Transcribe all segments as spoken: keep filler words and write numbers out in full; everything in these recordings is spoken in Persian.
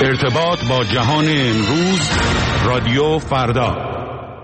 ارتباط با جهان امروز، رادیو فردا.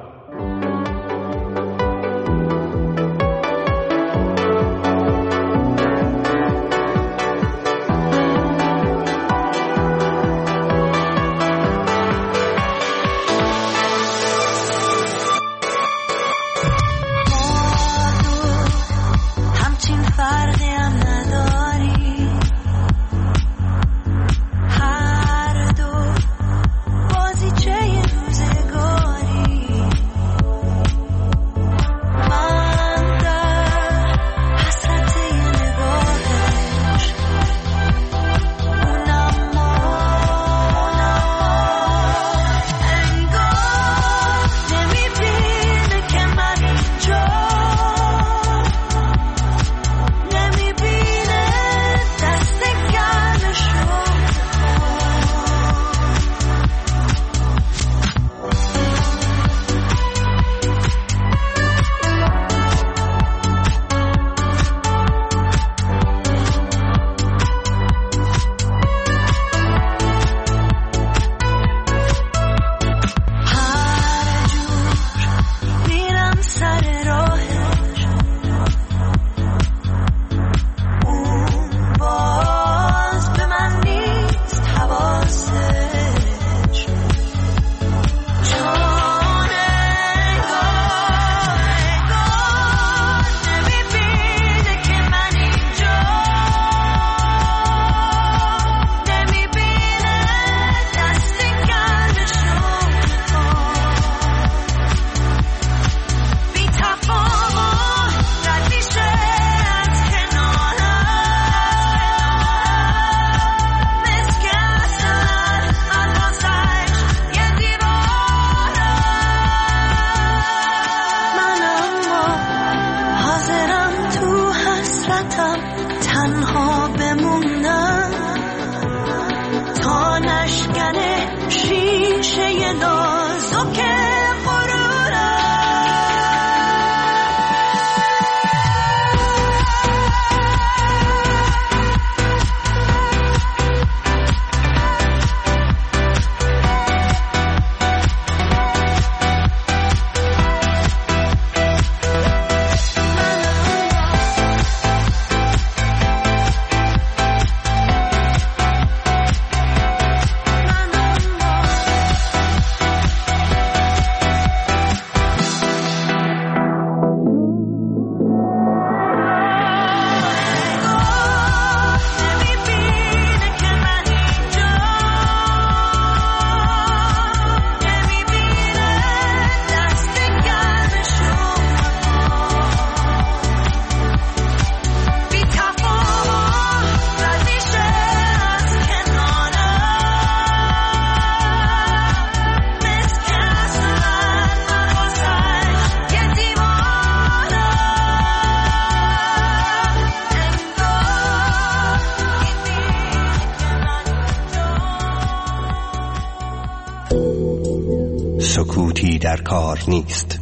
سکوتی در کار نیست.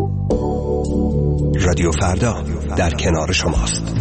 رادیو فردا در کنار شماست.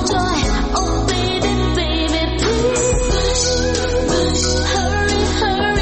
Hurry, hurry.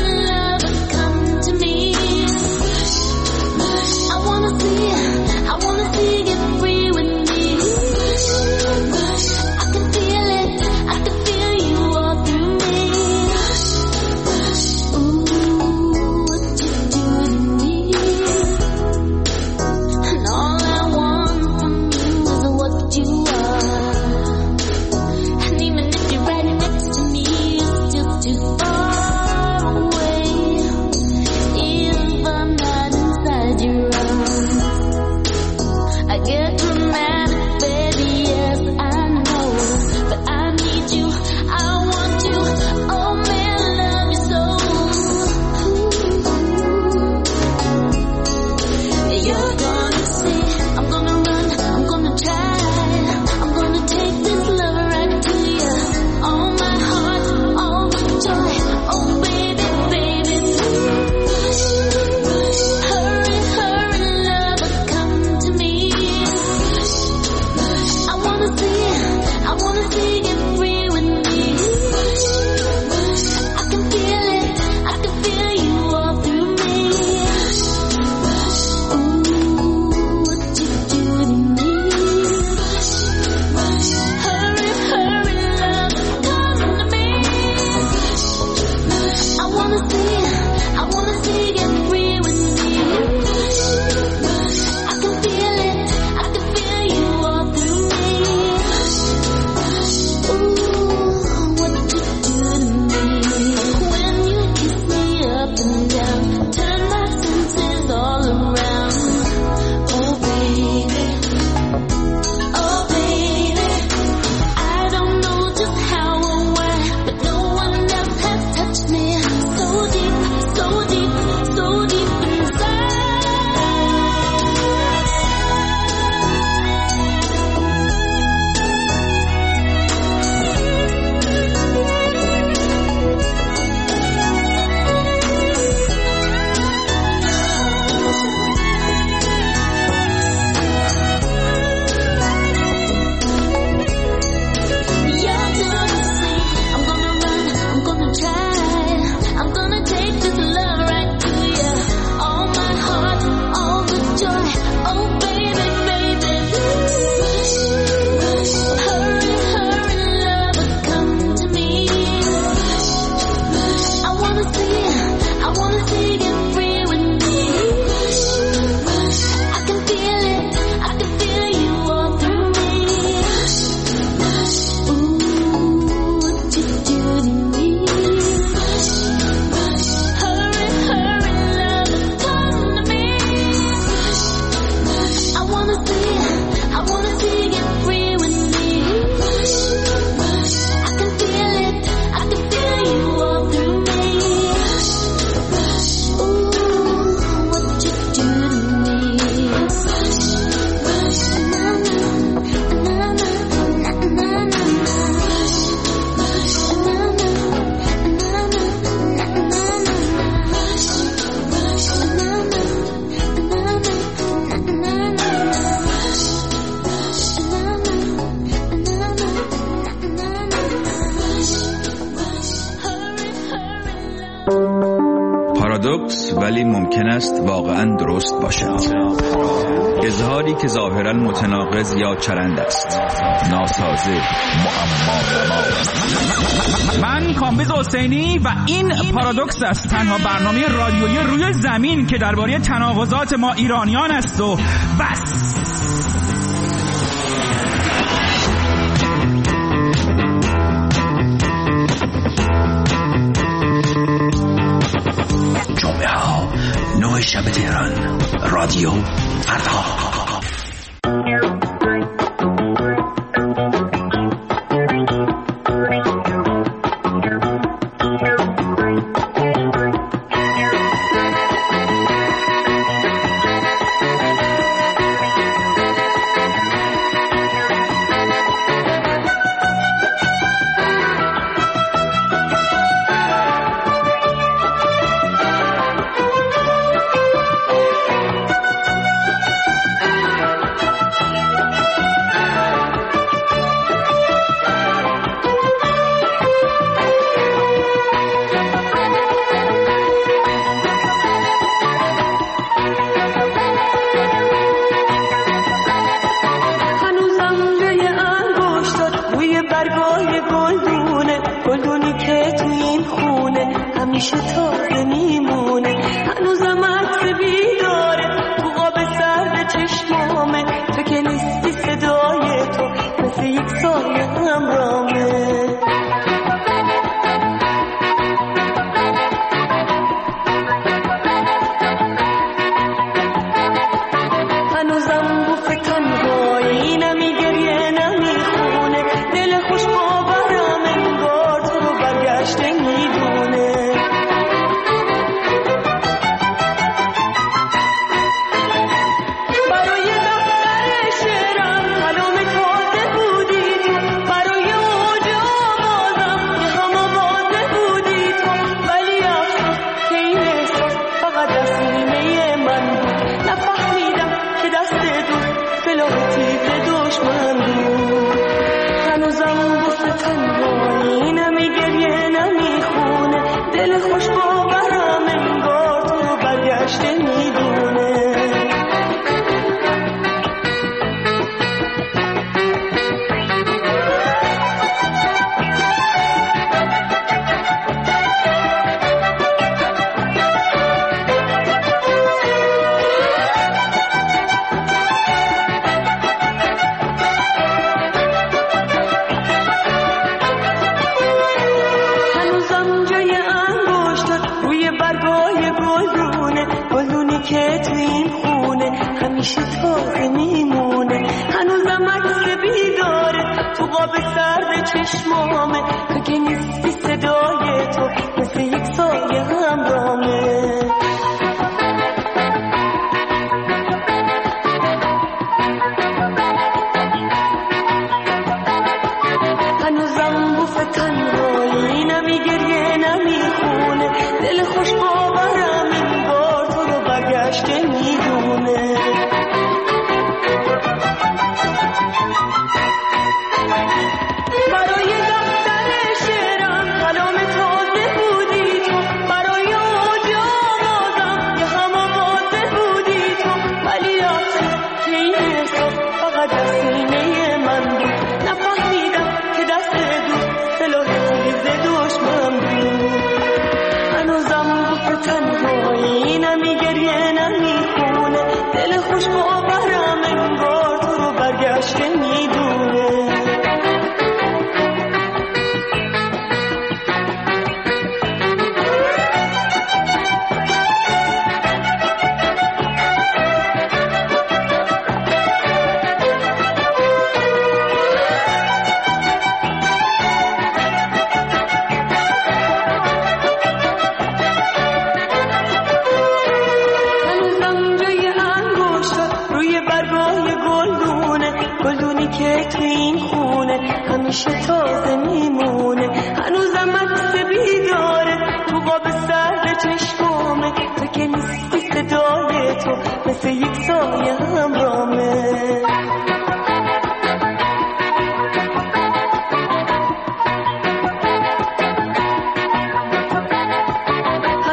پارادوکس ولی ممکن است واقعا درست باشد. اظهاری که ظاهرا متناقض یا چرند است، ناسازه، معما. من کامبیز حسینی و این پارادوکس است، تنها برنامه رادیویی روی زمین که درباره تناقضات ما ایرانیان است و بس. جمعه ها نه شب تهران، رادیو فردا.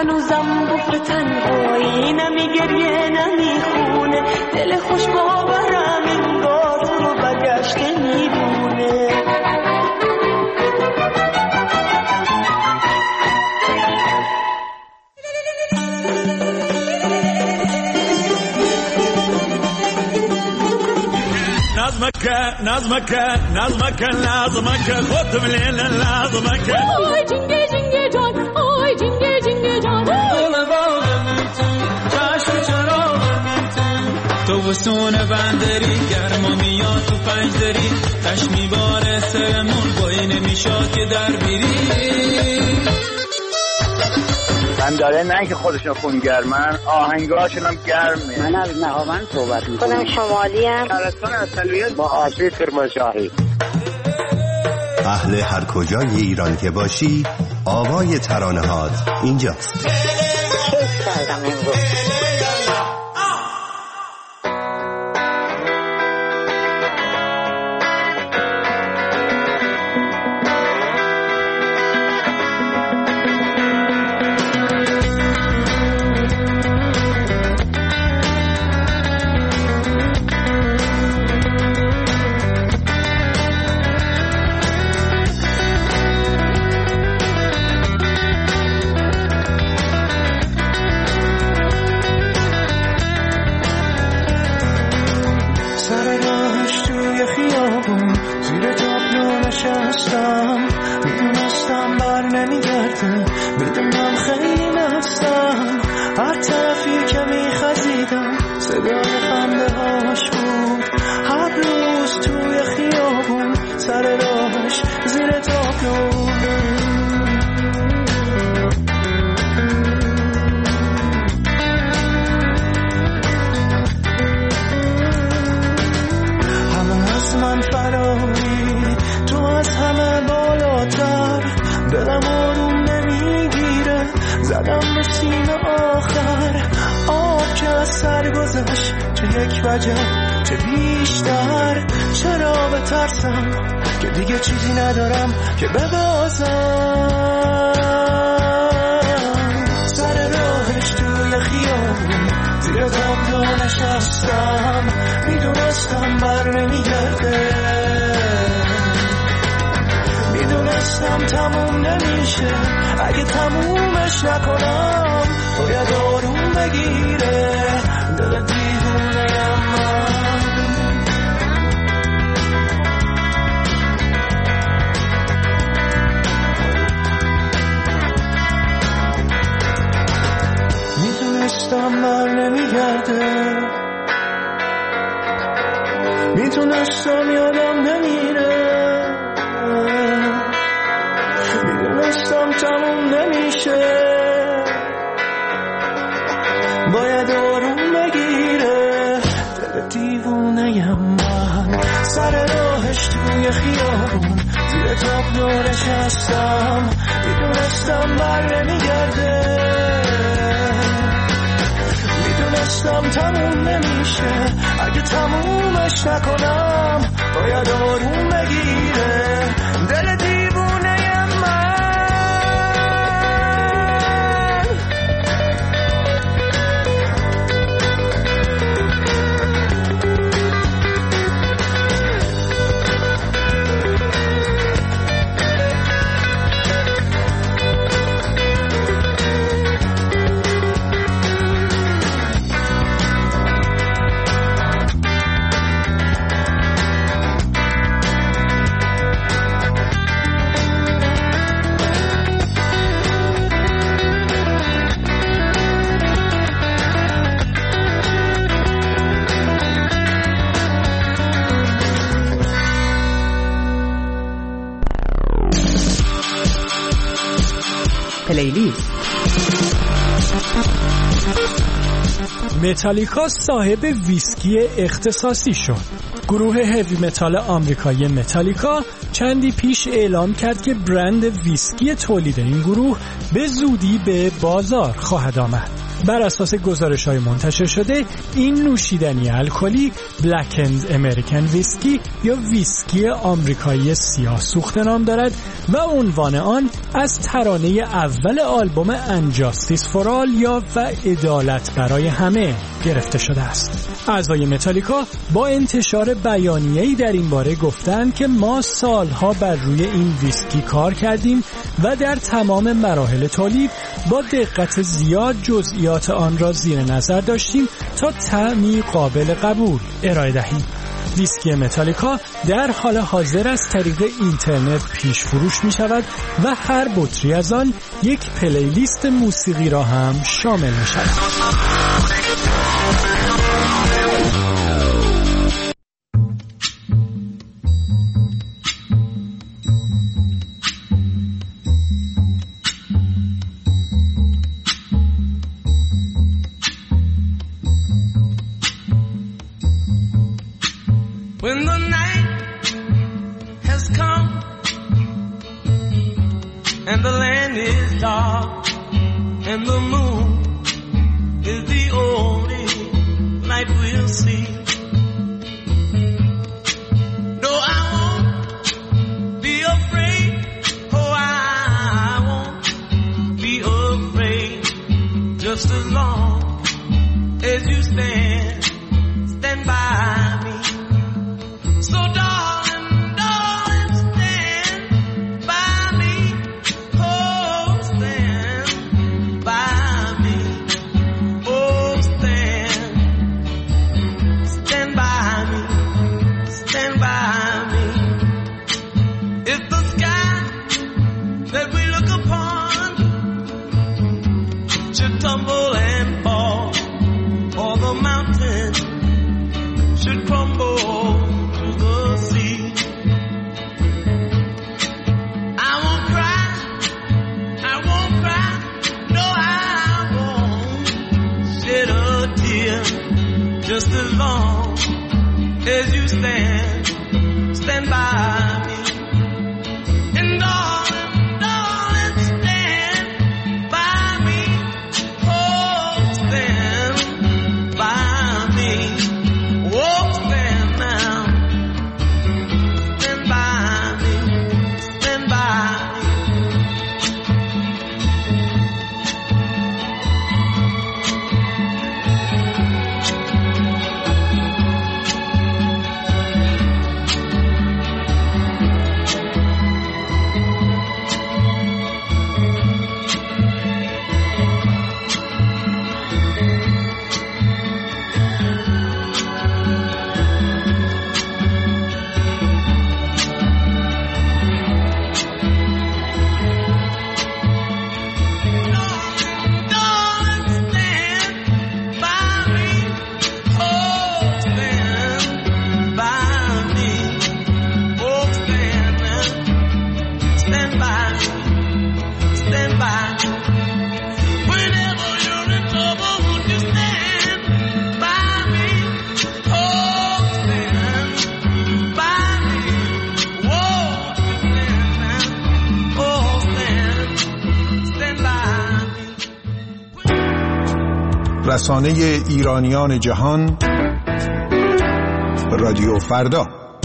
هنوزم بفر تنهایی، نمی گریه نمی خونه، دل خوش باورم این باز رو بگشته میبونه. نظمك نظمك نظمك لازمك خد من الليل لازمك آی جنگه جنگه جان آی جنگه جنگه جان دل باغم تو چشم چراغم تو تو وسون بندری گرما میاد تو پنجدری تش میباره سرمون بای نمیشاد که در بیری من داره نه که خودشون خونگرمن آهنگاشون هم گرمه. من از نهاوند صحبت میکنم. خودم شمالی ام. شهرستان اصلیت با آسیب کرمانشاهی. اهل هر کجای ایران که باشی آوای ترانه هات اینجاست. کیف کردم امروز. میتونستم یادم نمیره میدونستم تموم نمیشه باید آروم بگیره دل دیوونه‌ام من سر راهش توی خیابون زیر تابلو نشستم میدونستم بر نمیگرده میدونستم تموم نمیشه اگه تمومش نکنم باید آروم بگیره دل دیوونه من پلیلیست. متالیکا صاحب ویسکی اختصاصی شد. گروه هوی متال آمریکایی متالیکا چندی پیش اعلام کرد که برند ویسکی تولید این گروه به زودی به بازار خواهد آمد. بر اساس گزارش‌های منتشر شده این نوشیدنی الکلی بلک اند امریکن ویسکی یا ویسکی آمریکایی سیاه سوخته نام دارد و عنوان آن از ترانه اول آلبوم انجاستیس فور آل یا و عدالت برای همه گرفته شده است. اعضای متالیکا با انتشار بیانیه‌ای در این باره گفتند که ما سالها بر روی این ویسکی کار کردیم و در تمام مراحل تولید با دقت زیاد جزئیات آن را زیر نظر داشتیم تا طعمی قابل قبول ارائه دهیم. ویسکی متالیکا در حال حاضر از طریق اینترنت پیش فروش می شود و هر بطری از آن یک پلیلیست موسیقی را هم شامل می شود. When the night has come and the land is dark and the moon is the only light we'll see. No, I won't be afraid. Oh, I won't be afraid. Just as long as you stand, stand by me. So darling, darling, stand by me. Oh, stand by me. Oh, stand, stand by me. Stand by me. If the sky that we look upon should tumble and fall, or the mountain should crumble to the sea, I won't cry, I won't cry, no, I won't shed a tear. Just as long as you stand, stand by me. And darling, darling, stand by me. Oh, stand by me. Oh, stand now. Stand by me. Stand by me. رسانه ایرانیان جهان رادیو فردا.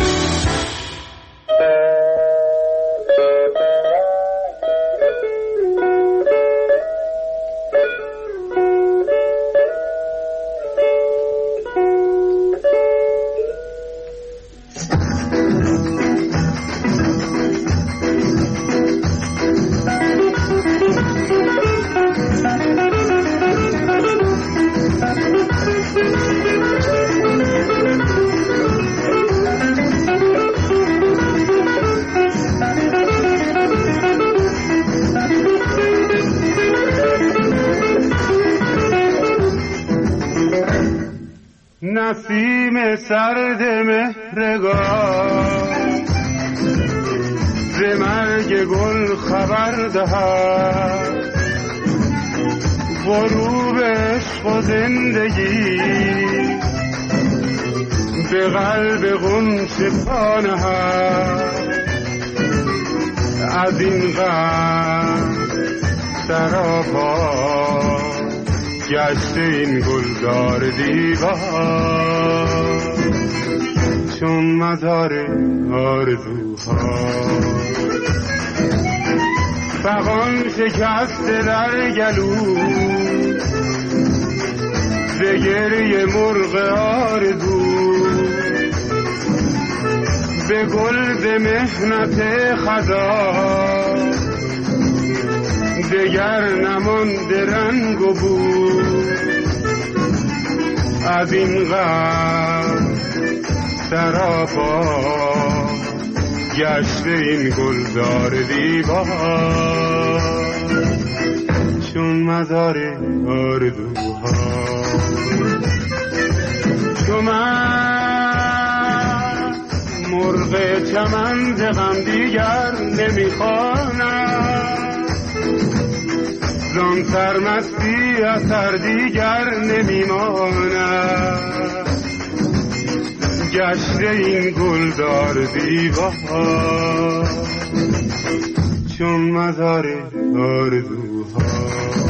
نسیم سرد مهرگاه ز مرگ گل خبر دهد، غروب عشق و زندگی به قلب غنچه پا نهد. از این غم سراپا گشته این گلدار دیوار چون مزار آرزوها فغان شکسته در گلو ز گریه مرغ آرزو به گل به محنت خزان دگر نمانده رنگ و بو از این غم سراپا گشته این گلزار دیوار چون مزار آرزوها چون من مرغ چمن ز غم دیگر نمیخوانم زان سرمستی اثر دیگر نمیماند گشته این گلدار دیوار چون مزار آرزوها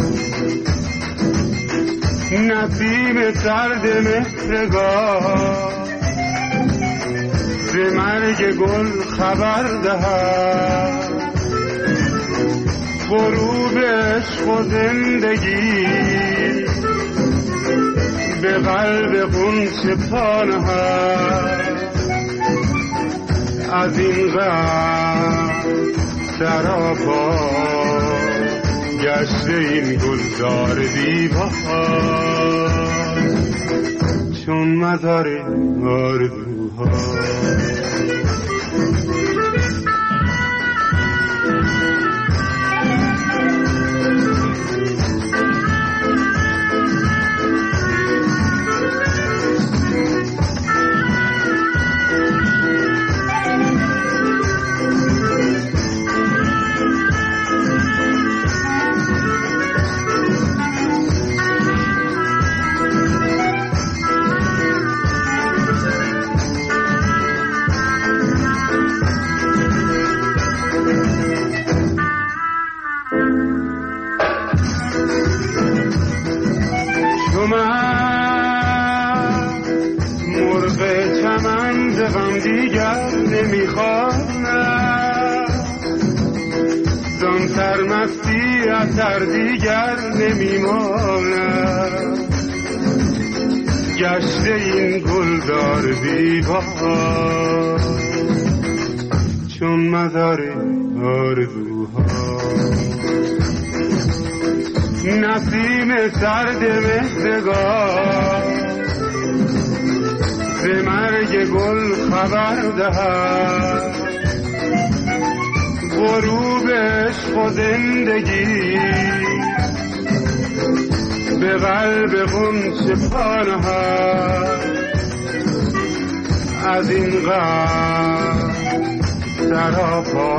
نسیم سرد مهرگاه ز مرگ گل خبر دهد غروب عشق و زندگی به قلب غنچه پا نهد از این غم سراپا گشته این گلزار دیوار چون مزار آرزوها سرمستی اثر دیگر نمیماند گشته این گلدار دیوار چون مزار آرزوها نسیم سرد مهرگاه ز مرگ گل خبر دهد غروب عشق و زندگی به قلب غنچه پا نهد از این غم سراپا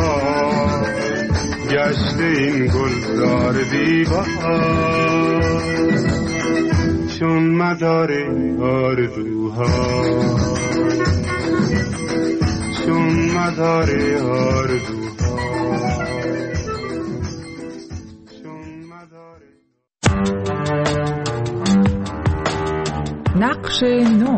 گشته این گلزار دیوار چون مزار آرزوها چون مزار آرزوها نقش نو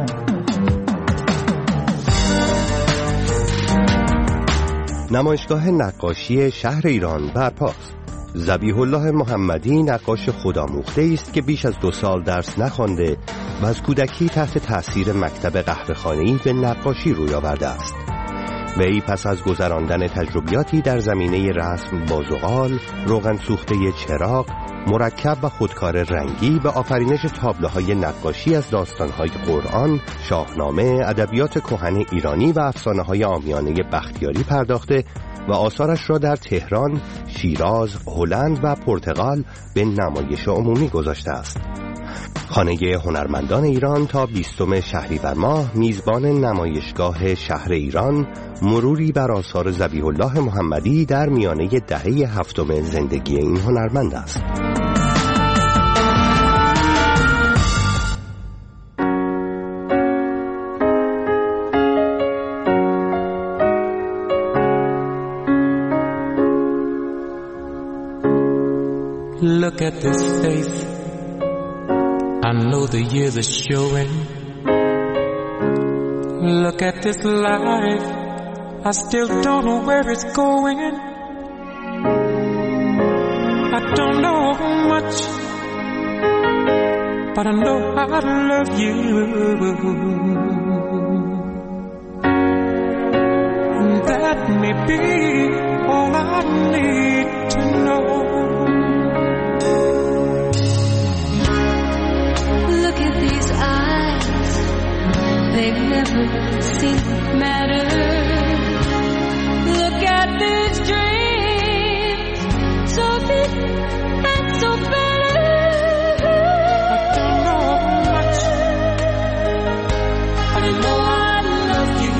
نمایشگاه نقاشی شهر ایران برپاست. ذبیح الله محمدی نقاش خودآموخته است که بیش از دو سال درس نخوانده و از کودکی تحت تأثیر مکتب قهوه‌خانه‌ای به نقاشی روی آورده است. وی پس از گذراندن تجربیاتی در زمینه رسم با زغال، روغن سوخته چراغ، مرکب و خودکار رنگی به آفرینش تابلوهای نقاشی از داستانهای قرآن، شاهنامه، ادبیات کهن ایرانی و افسانه‌های عامیانه بختیاری پرداخته و آثارش را در تهران، شیراز، هلند و پرتغال به نمایش عمومی گذاشته است. خانه هنرمندان ایران تا بیستم شهریور ماه میزبان نمایشگاه شهر ایران مروری بر آثار ذبیح الله محمدی در میانه دهه هفتم زندگی این هنرمند است. Look at this face, I know the years are showing. Look at this life, I still don't know where it's going. I don't know much, but I know how to love you. And that may be all I need to know. Look at these eyes, they've never seemed to matter. Look at these dreams, so big and so better. I don't know much, but I know I love you.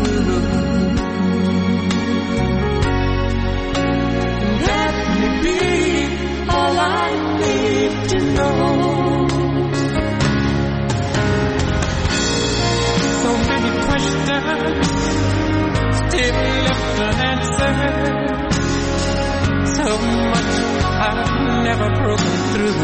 And that may be all I need to know. So many questions still left unanswered. So much I've never broken through.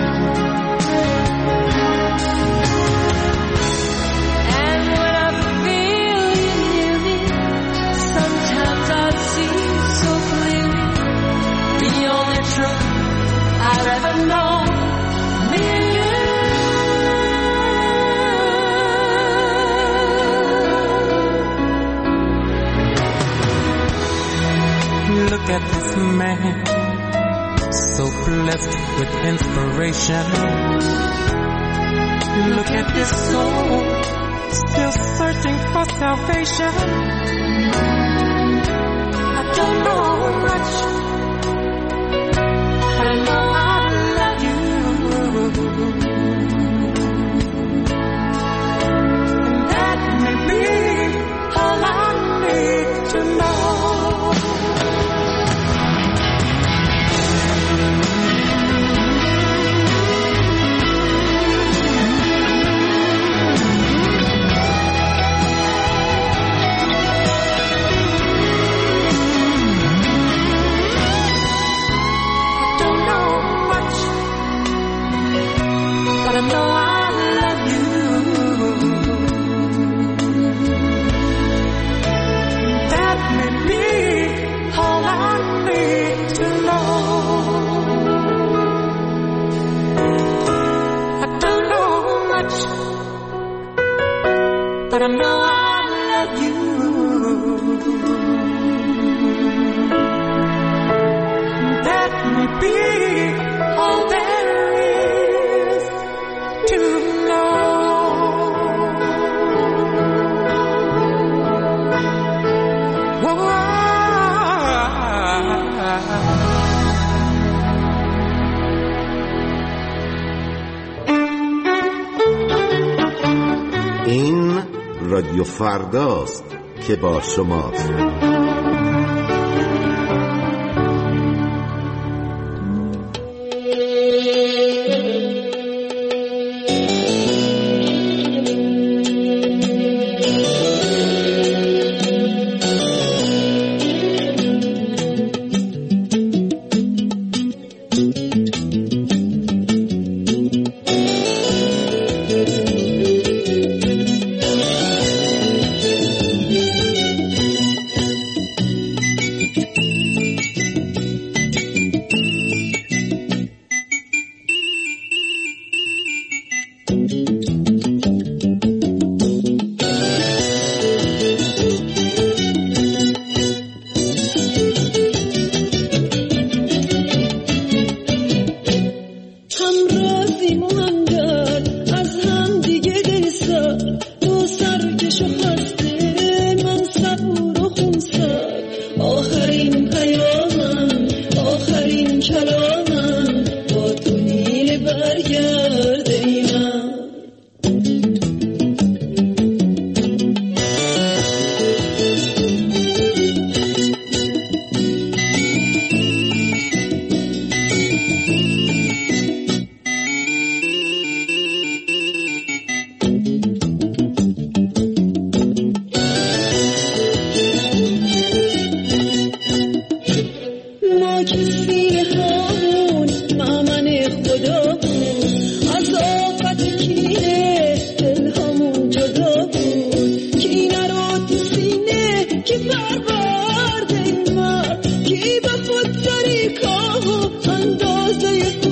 And when I feel you near me, sometimes I see so clearly the only truth I've ever known. Me and you. Look at this man, so blessed with inspiration. Look at this soul, still searching for salvation. I don't know much, but I know I love you. And that may be all I need to know. But I know I love you. That may be all I need to know. I don't know much, but I know I love you. That may be all there is to know. Whoa. این رادیو فرداست که با شماست.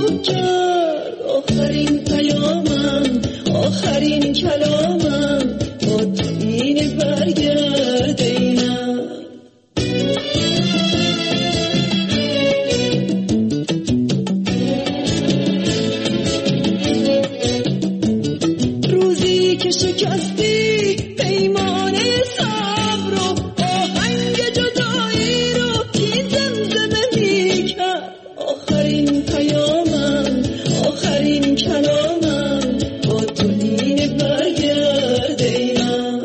خوب کرد. آخرین پیامم، آخرین کلامم با تو این برگرد اینم. روزی که شکستی پیمان صبر و آهنگ جدایی رو کی زمزمه می کرد. آخرین پیامم، آخرین کلامم با تو این برگرد اینم.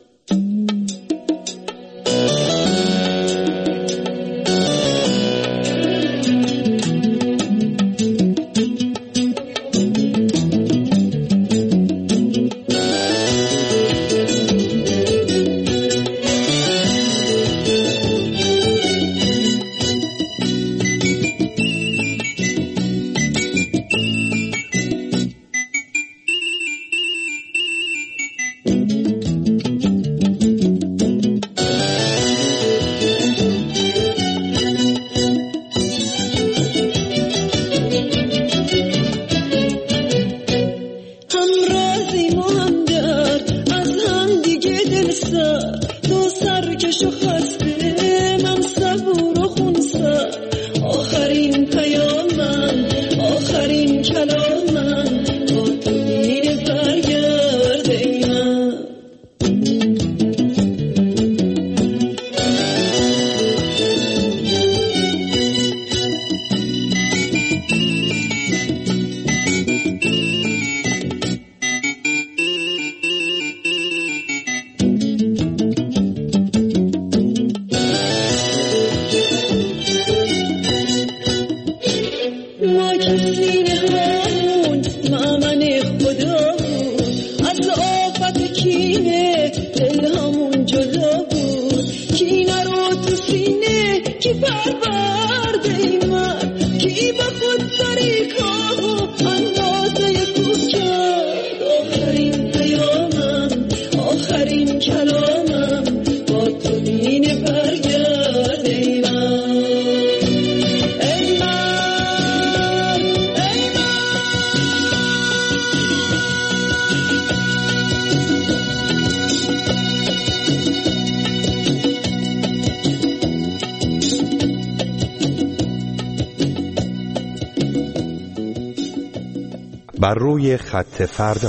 بر روی خط فردا.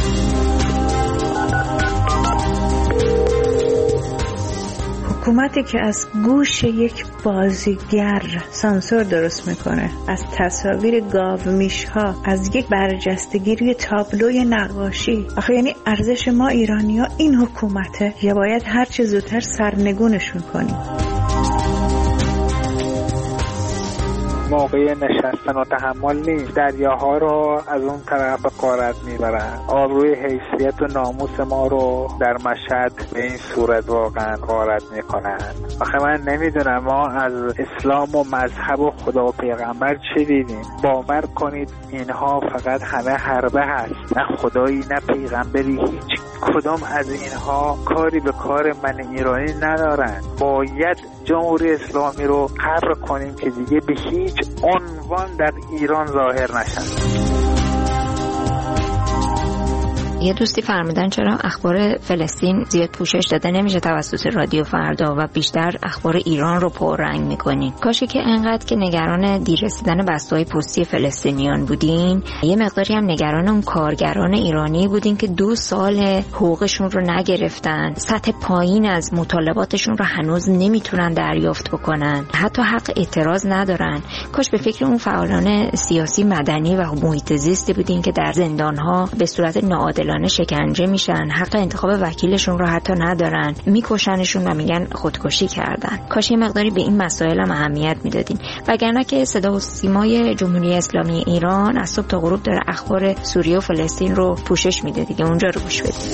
حکومتی که از گوش یک بازیگر سانسور درست میکنه، از تصاویر گاومیش‌ها، از یک برجستگی روی تابلوی نقاشی، آخه یعنی ارزش ما ایرانی‌ها این حکومته یا باید هر چه زودتر سرنگونشون کنیم؟ موقع نشستن و تحمل نیست. دریاها رو از اون طرف غارت میبرن. آبروی حیثیت و ناموس ما رو در مشهد به این صورت واقعا غارت میکنن. آخه من نمیدونم ما از اسلام و مذهب و خدا و پیغمبر چه دیدیم؟ باور کنید اینها فقط همه حربه هست، نه خدایی نه پیغمبری، هیچ کدام از اینها کاری به کار من ایرانی ندارن. باید جمهوری اسلامی رو حبر کنیم که دیگه به هیچ عنوان در ایران ظاهر نشن. یه دوستی فرمودن چرا اخبار فلسطین زیاد پوشش داده نمیشه توسط رادیو فردا و بیشتر اخبار ایران رو پررنگ میکنین. کاشه که انقدر که نگران دیر رسیدن بسته‌های پستی فلسطینیان بودین، یه مقداری هم نگران اون کارگران ایرانی بودین که دو سال حقوقشون رو نگرفتن، سطح پایین از مطالباتشون رو هنوز نمیتونن دریافت بکنن، حتی حق اعتراض ندارن. کاش به فکر اون فعالان سیاسی، مدنی و محیط زیستی بودین که در زندان‌ها به صورت ناعادل شکنجه میشن، حق انتخاب وکیلشون رو حتی ندارن، میکشنشون و میگن خودکشی کردن. کاش یه مقداری به این مسائل هم اهمیت میدادین، وگرنه که صدا و سیمای جمهوری اسلامی ایران از صبح تا غروب داره اخبار سوریه و فلسطین رو پوشش میده دیگه. اونجا رو گوش بدید.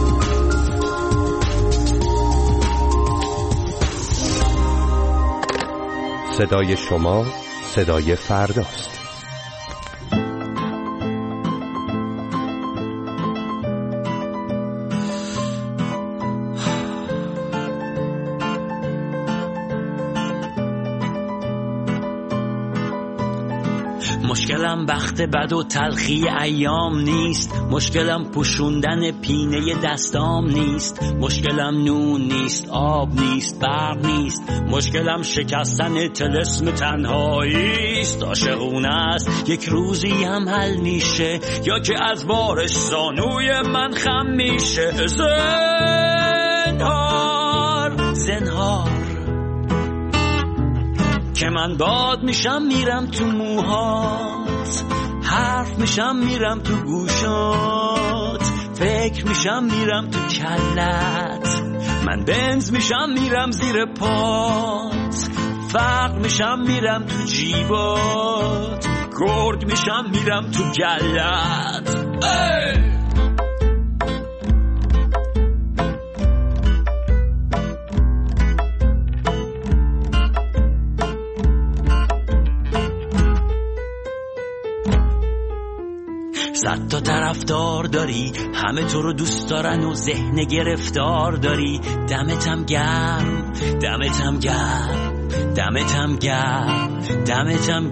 صدای شما صدای فرداست. مشکلم بخت بد و تلخی ایام نیست، مشکلم پوشوندن پینه دستام نیست، مشکلم نون نیست، آب نیست، برق نیست، مشکلم شکستن طلسم تنهایی است. عاشقونه است یک روزی هم حل میشه، یا که از بارش زانوی من خم میشه. زنهار زنهار که من باد میشم میرم تو موهات، حرف میشم میرم تو گوشات، فکر میشم میرم تو کلت، من بنز میشم میرم زیر پات، فرق میشم میرم تو جیبات، گرد میشم میرم تو گلت. ای! صد تا طرفدار داری، همه تو رو دوست دارن و ذهن گرفتار داری. دمتم گرم، دمتم گرم، دمتم گرم، دمتم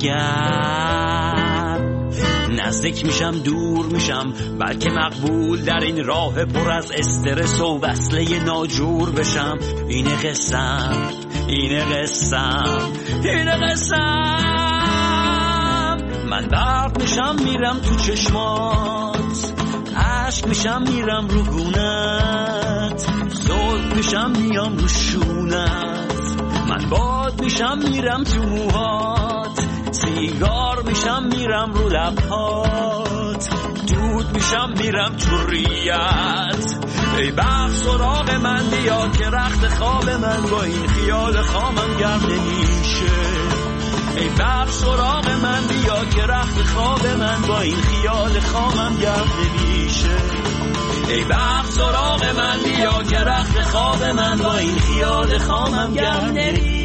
گرم. نزدیک میشم دور میشم، بلکه مقبول در این راه پر از استرس و وصله ناجور بشم. اینه قسم، اینه قسم، اینه قسم. من برق میشم میرم تو چشمات، عشق میشم میرم رو گونت، زلف میشم میام رو شونت، من باد میشم میرم تو موهات، سیگار میشم میرم رو لبهات، دود میشم میرم تو ریت. ای بخت سراغ من بیا که رخت خواب من با این خیال خامم گرم نمیشه. ای بخت سراغ من بیا که رخت خواب من با این خیال خامم گرم نمیشه. ای بخت سراغ من بیا که رخت خواب من با این خیال خامم گرم نمیشه.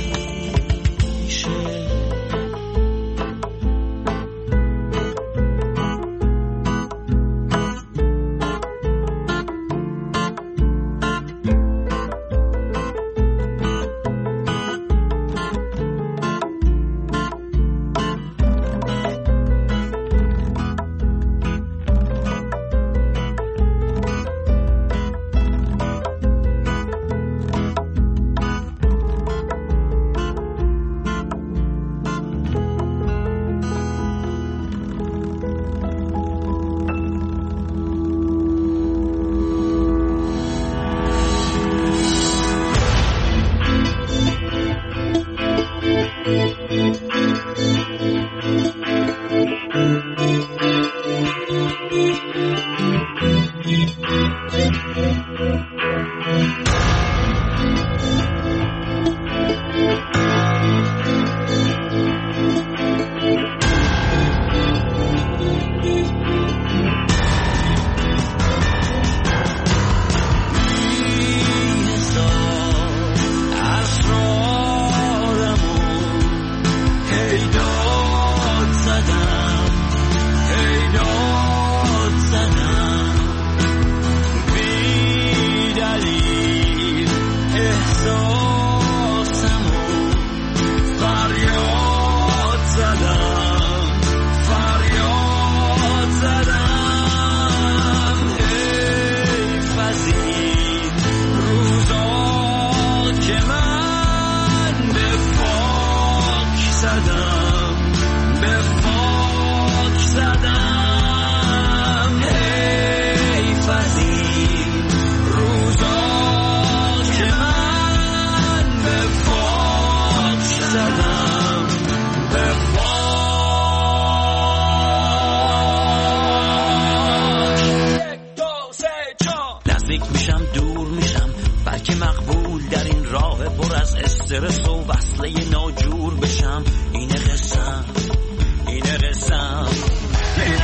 استرس و وصله ناجور بشم. اینه قسم، اینه قسم، اینه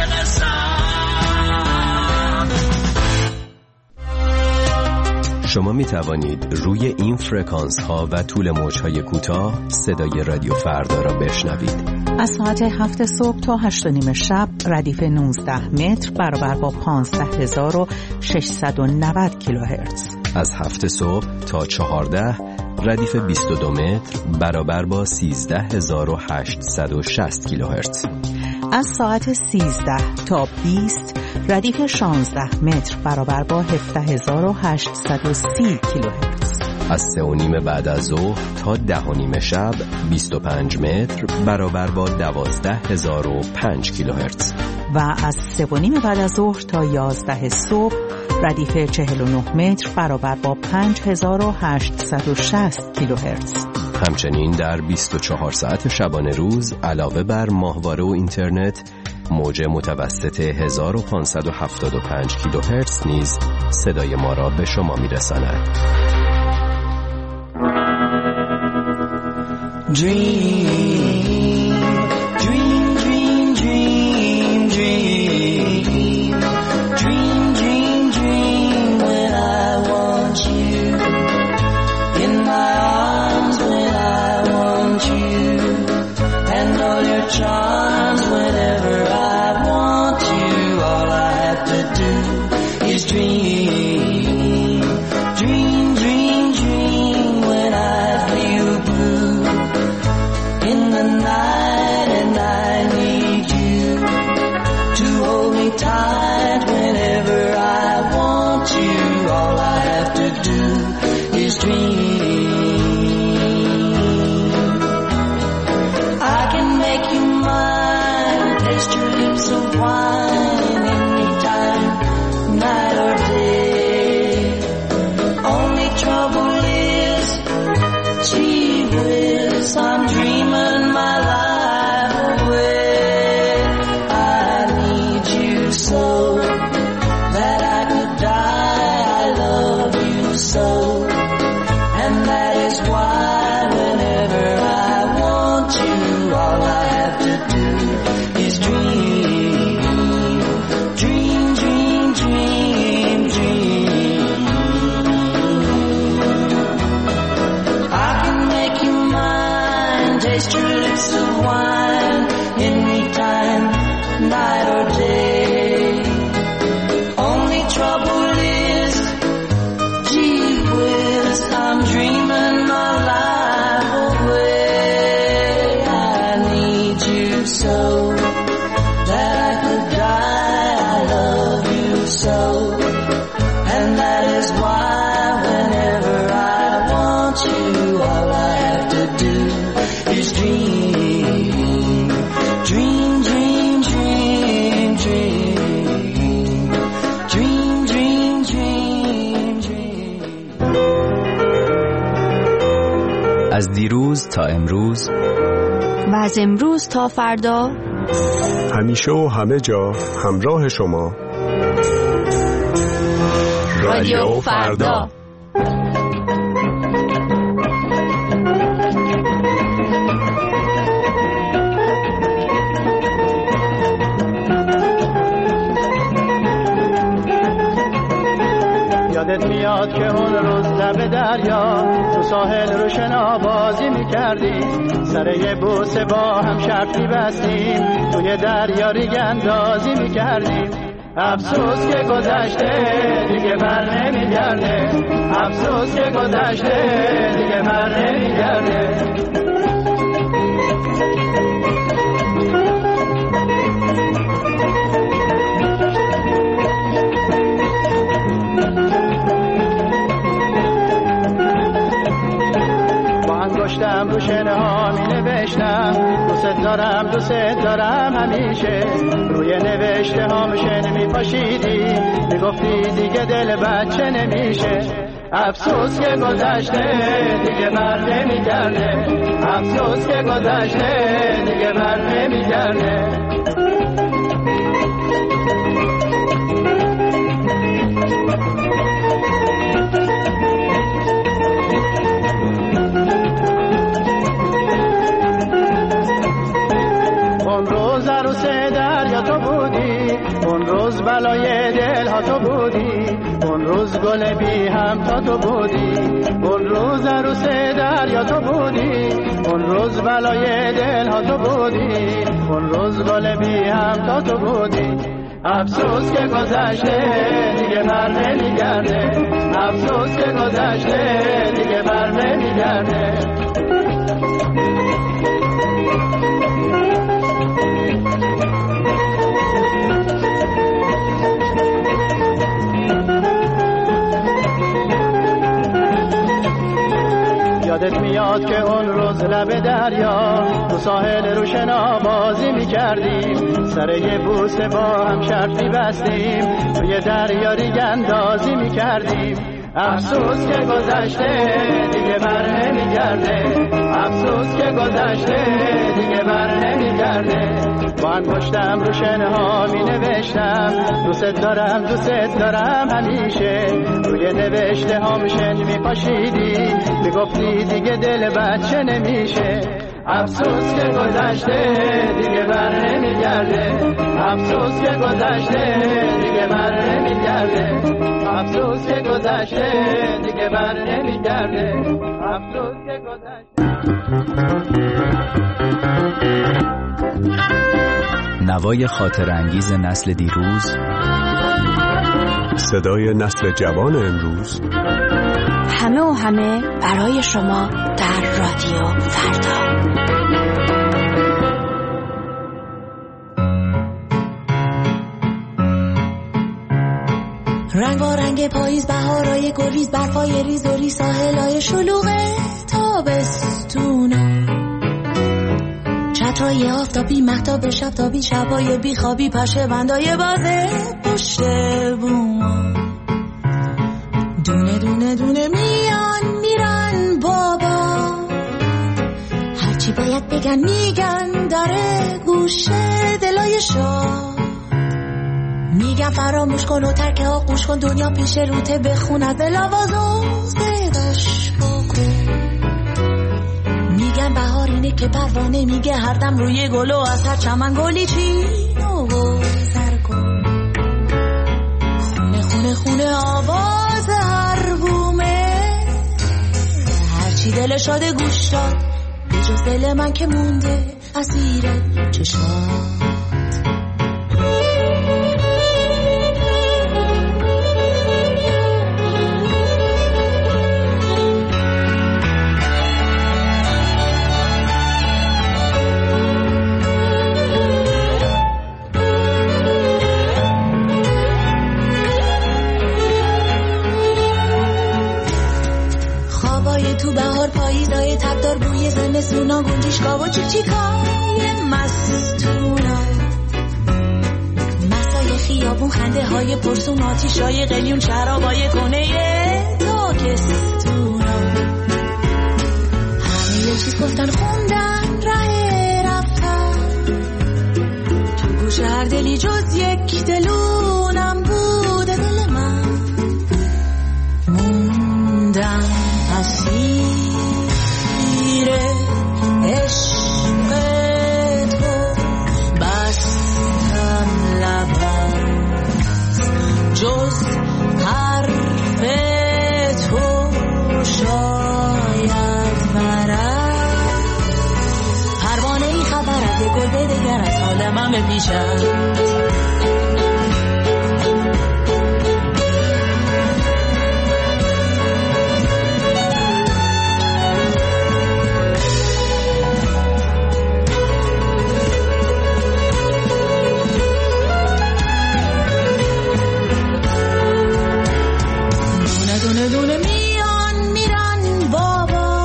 قسم. شما می توانید روی این فرکانس ها و طول موج های کوتاه صدای رادیو فردا را بشنوید. از ساعت هفت صبح تا هشت و نیم شب ردیف نوزده متر برابر با پانزده هزار و ششصد و نود کیلوهرتز. از هفت صبح تا چهارده ردیف بیست و دو متر برابر با سیزده هزار و هشتصد و شصت کیلوهرتز. از ساعت سیزده تا بیست ردیف شانزده متر برابر با هفده هزار و هشتصد و سی کیلوهرتز. از سه و نیم بعد از ظهر تا ده و نیم شب بیست و پنج متر برابر با دوازده هزار و پنج کیلوهرتز. و از سه و نیم بعد از ظهر تا یازده صبح ردیف چهل و نه متر برابر با پنج هزار و هشتصد و شصت کیلوهرتز. همچنین در بیست و چهار ساعت شبانه روز علاوه بر ماهواره و اینترنت موج متوسط هزار و پانصد و هفتاد و پنج کیلوهرتز نیز صدای ما را به شما میرساند. Dream, dream, dream, dream, dream, dream, dream, dream when I want you in my arms, when I want you, and all your charms whenever I want you. All I have to do is dream, dream, dream, dream when I feel blue in the night, and I need you to hold me tight whenever I want you. All I have to do is dream. I can make you mine, taste your lips of wine anytime, night or day. Only trouble is, gee whiz, I'm dreaming my life away. I need you so that I could die. I love you so, and that is why whenever I want you, all I have to do is dream, dream, dream, dream, dream. I can make you mine, taste your lips of wine anytime, night or day. Only trouble is, gee whiz, I'm dreaming my life away. I need you so that I could die. I love you so, and that is why whenever I want you, all I have to do is dream, dream, dream, dream, dream, dream, dream, dream, dream. از دیروز تا امروز و از امروز تا فردا همیشه و همه جا همراه شما رادیو فردا. یادت میاد که اون روز لب دریا تو ساحل رو شنا بازی میکردی، سر یه بوسه با هم شرط میبستیم، توی دریا ریگ اندازی میکردیم. افسوس که گذشته دیگه بر نمیگرده، افسوس که گذشته دیگه بر نمیگرده. انگشتم رو شنه ها می نوشتم، دوست دارم دوست دارم همیشه. روی نوشته ها شنه می پاشیدی، می گفتی دیگه دل بچه نمیشه. افسوس که گذشته دیگه بر نمیگرده، افسوس که گذشته دیگه بر نمیگرده. اون روز بلای دل ها تو بودی، اون روز گل بی هم تا تو بودی، اون روز عروس دریا تو بودی، اون روز بلای دل ها تو بودی، اون روز گل بی هم تا تو بودی. افسوس که گذشته دیگه بر نمیگرده، افسوس که گذشته دیگه بر نمیگرده. میاد که اون روز لب دریا تو ساحل روشنا بازی میکردیم، سر یه بوسه با هم شرط میبستیم، توی دریا ریگ اندازی میکردیم. افسوس که گذشته دیگه بر نمیگرده، افسوس که گذشته دیگه بر نمیگرده. با انگشتم رو شنه ها می نوشتم دوست دارم دوست دارم همیشه، روی نوشته هم شن می پاشیدی می گفتی دیگه دل بچه نمیشه. افسوس که گذشته دیگه بر نمیگرده، افسوس که گذشته دیگه بر نمیگرده، افسوس که گذشته دیگه بر نمیگرده، افسوس که گذشته. نوای خاطر انگیز نسل دیروز، صدای نسل جوان امروز، همه و همه برای شما در رادیو فردا. رنگ با رنگ پاییز، بهارای گلریز، برفای ریز و ریز، ساحلای شلوغ تابستونا، چترای آفتابی، مهتاب شب تابی، شبای بیخوابی، پشه بندای بازه پشت بوما، دونه دونه دونه میان میرن بابا، هرچی باید بگن میگن داره گوشه دلای شاه، میگن فراموش کن و ترک آغوش کن، دنیا پیش روته بخون از دلاواز و صداش بکن. میگن بهار اینه که پروانه میگه هر دم روی گل و از هر چمن گلی چین و گذر کن. خونه خونه خونه آواز هر بومه، هرچی دل شاده گوش داد به جز دل من که مونده اسیر چشمات. تو بهار پاییزای تبدار، بوی زمستونا، گنجشکا و چیکچیکای مستونا، مسای خیابون، خنده های پرسون، آتیشای قلیون، شرابای کنه تاکستونا، همه یه چیز گفتن خوندن ره رفتن، تو گوش هر دلی جز یک دلونم بوده دل من، موندم اسیر عشق تو، بستم لبم جز حرف تو شاید برم، پروانه ای خبر از گل دگر از حال من بپیشم. دونه دونه میان میرن بابا،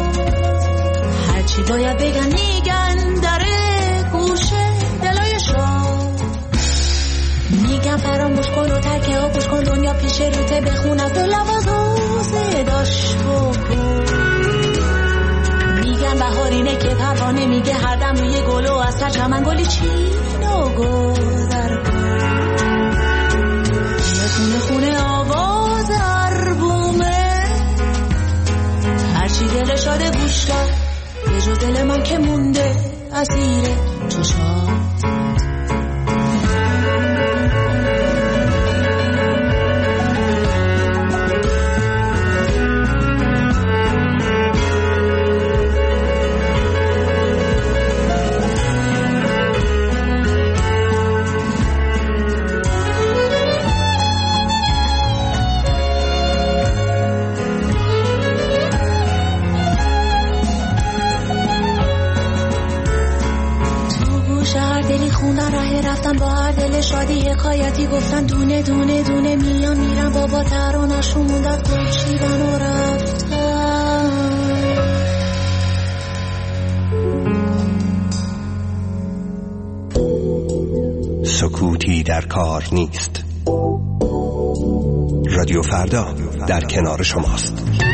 هرچی باید بگن میگن داره گوشه دلای شاه، میگن فراموش کن و ترک آغوش کن، دنیا پیش روته بخون از دل آواز و صداش بکن. میگن بهار اینه که پروانه میگه هر دم روی گل و از هر چمن گلی چین و گذر کن. خونه خونه آواز هر بومه، هرچی دل شاده گوش داد به جز دل من که مونده اسیر چشات. رفتن با هر دل شادی حکایتی گفتن دونه دونه دونه میان میرن بابا ترانشون موندن خوشیدن و رفتن. سکوتی در کار نیست. رادیو فردا در کنار شماست.